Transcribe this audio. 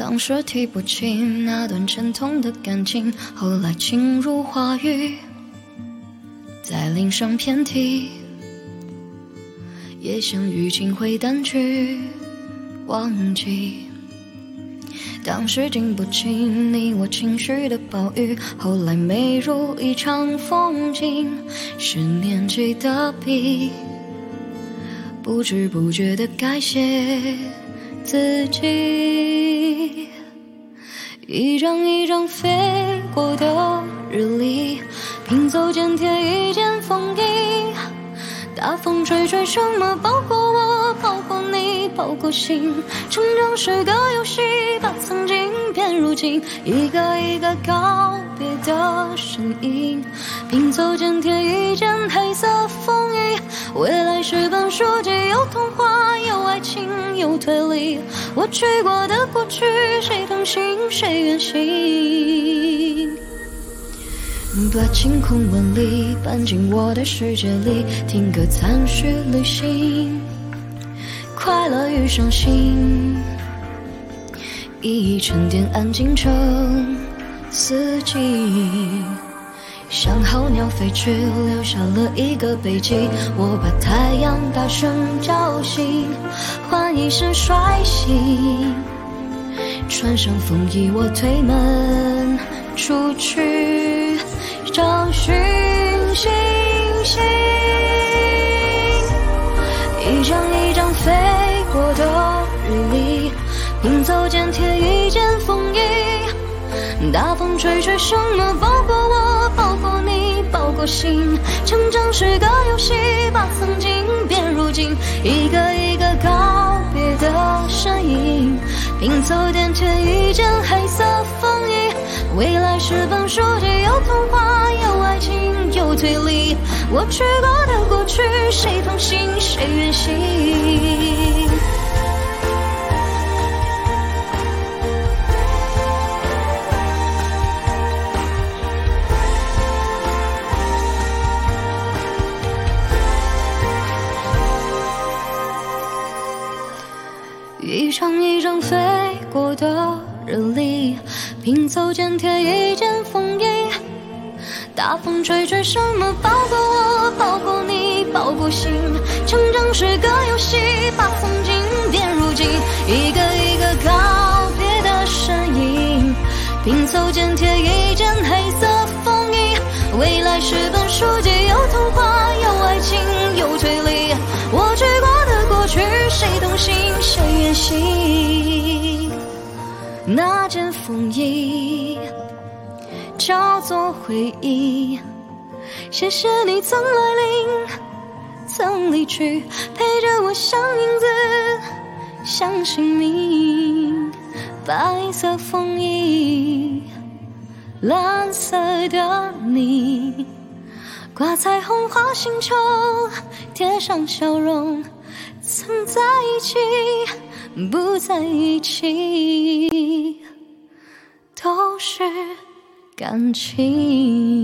当时提不清那段沉痛的感情，后来轻如话语，在铃声偏题，也想雨景会淡去，忘记。当时经不起你我情绪的暴雨，后来美如一场风景，是年纪的笔，不知不觉地改写自己。一张一张飞过的日历，拼凑剪贴一件风衣。大风吹吹，什么包括我，包括你，包括心。成长是个游戏，把曾经变如今，一个一个告别的身影，拼凑剪贴一件黑色风衣。未来是本书籍，有童话，有爱情，有推理。我去过的过去，谁疼惜谁远行？把晴空万里搬进我的世界里，听歌残续旅行，快乐与伤心，一一沉淀安静成四季。像候鸟飞去，留下了一个背脊，我把太阳大声叫醒，换一身帅气，穿上风衣我推门出去，找寻星星。一张一张飞过的日历，拼凑剪贴一件风衣。大风吹吹，什么包括我，包括你，包括心。成长是个游戏，把曾经变如今，一个一个告别的身影，拼凑剪贴一件黑色风衣。未来是本书籍，有童话，有爱情，有推理。我去过的过去，谁痛心谁远行？一张一张飞过的日历，拼凑剪贴一件风衣。大风吹吹，什么包括我，包括你，包括心。成长是个游戏，把曾经变如今，一个一个告别的身影，拼凑剪贴一件黑色风衣。未来是本书籍，有童话，有爱情，有推理。我去过的过去，谁痛心谁远行？那件风衣叫做回忆，谢谢你曾来临，曾离去，陪着我像影子，像姓名。白色风衣，蓝色的你，挂彩虹画星球，贴上笑容，曾在一起，不在一起，都是感情。